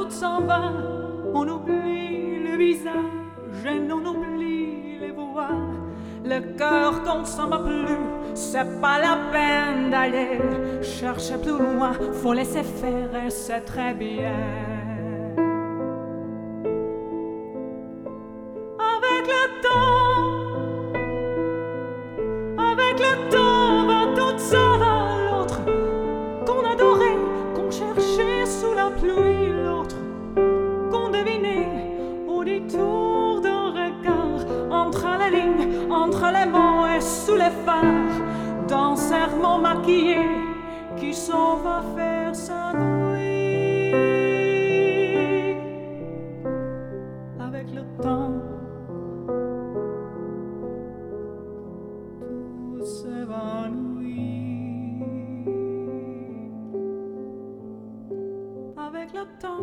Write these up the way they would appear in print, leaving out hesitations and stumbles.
tout s'en va. On oublie le visage et on oublie les voix. Le cœur qu'on s'en va plus, c'est pas la peine d'aller chercher plus loin. Faut laisser faire et c'est très bien. Avec le temps va tout ça va l'autre qu'on adorait, qu'on cherchait sous la pluie, l'autre qu'on devinait au détour d'un regard, entre les lignes, entre les mots et sous les phares d'un serment maquillé qui s'en va faire sa nuit. Avec le temps tout s'évanouit. Avec le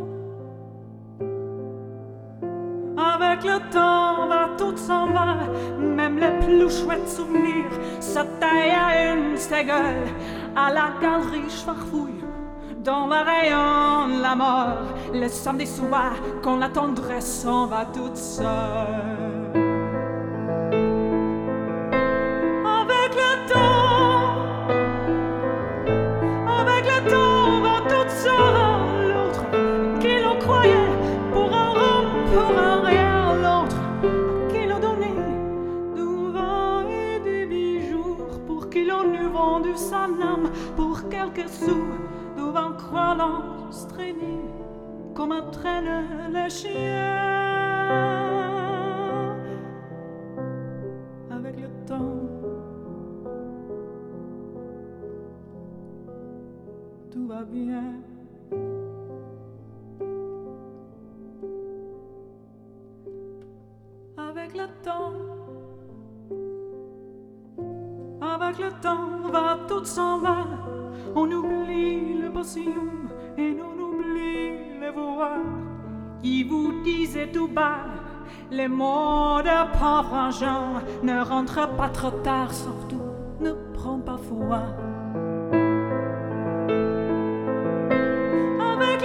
temps va tout s'en va, même les plus chouettes souvenirs se taillent à une gueule. À la galerie farfouille, dans la rayon la mort, le samedi soir quand la tendresse s'en va toute seule. Avec le temps va tout ça l'autre qui l'on croyait pour un rond, pour un rien, l'autre qui l'on donnait du vin et des bijoux, pour qui l'on eût vendu sa âme pour quelques sous, devant croyant se traîner comme un traîne les chiens. Avec le temps tout va bien. Avec le temps va tout s'en va. On oublie le postillon et on oublie les voix qui vous disaient tout bas les mots de pauvres gens. Ne rentre pas trop tard, surtout ne prends pas froid. Avec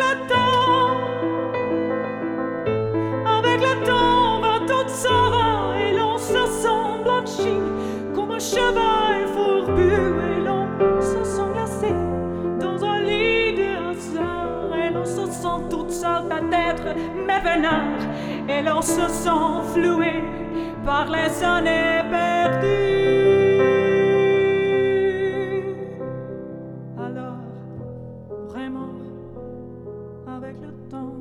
le temps va tout s'en va et l'on se sent blanchi comme un cheval fourbu et l'on se sent glacé dans un lit de hasard et l'on se sent toute seule peut-être mais vénère et l'on se sent floué par les années perdues. Alors vraiment avec le temps